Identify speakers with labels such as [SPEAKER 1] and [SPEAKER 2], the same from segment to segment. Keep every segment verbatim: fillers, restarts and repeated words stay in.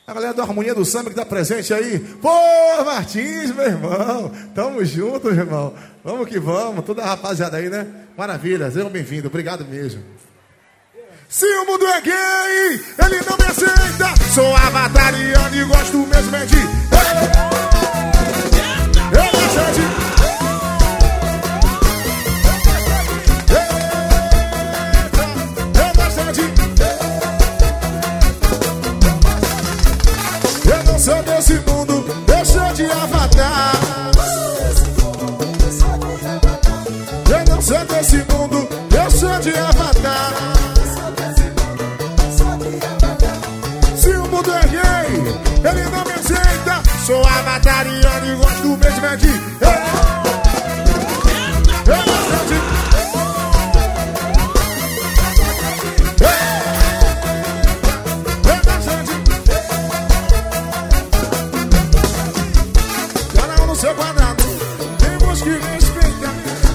[SPEAKER 1] A galera da Harmonia do Samba que tá presente aí. Pô, Martins, meu irmão. Tamo junto, meu irmão. Vamos que vamos. Toda a rapaziada aí, né? Maravilha. Sejam bem-vindos. Obrigado mesmo. Se o mundo é gay, ele não me aceita. Sou avatariano e gosto mesmo é de... Eu gosto de... Eu gosto de... Eu não sou desse mundo, eu sou de avatar. Eu não sou desse mundo, eu sou de avatar. Se o mundo é gay, ele não me aceita. Sou avatariano e gosto mesmo é de... Eu gosto de... Eu gosto de... Cada um no seu quadrado, temos que respeitar.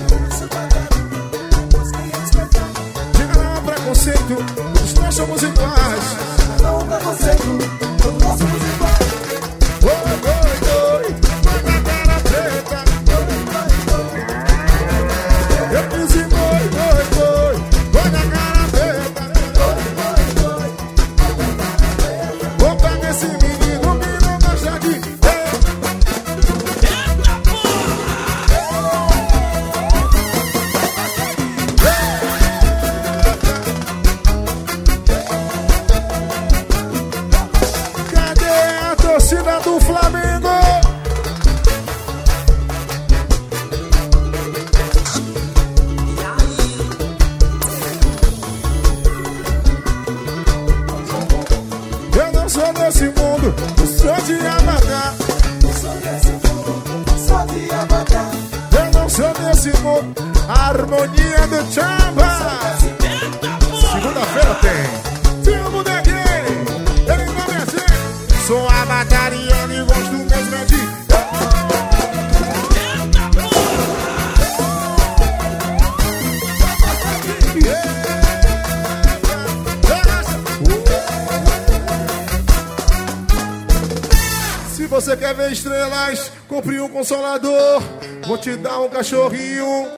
[SPEAKER 1] Diga não ao preconceito, todos nós somos iguais.
[SPEAKER 2] Não há preconceito, todos nós somos iguais.
[SPEAKER 1] Oi, oi, oi, vai na cara preta. Eu pus e oi, oi, oi, vai na cara preta. Vou pegar esse menino que não gosta de... Cadê a torcida do Flamengo? Eu não sou desse mundo, eu sou de avatar.
[SPEAKER 2] Não sou desse mundo, sou de avatar.
[SPEAKER 1] Eu não sou desse mundo, a harmonia do Chamba. Segunda-feira tem. Se o mundo é gay, ele não me aceita. Sou avatariano e gosto mesmo é de... Se você quer ver estrelas, compre um consolador. Vou te dar um cachorrinho.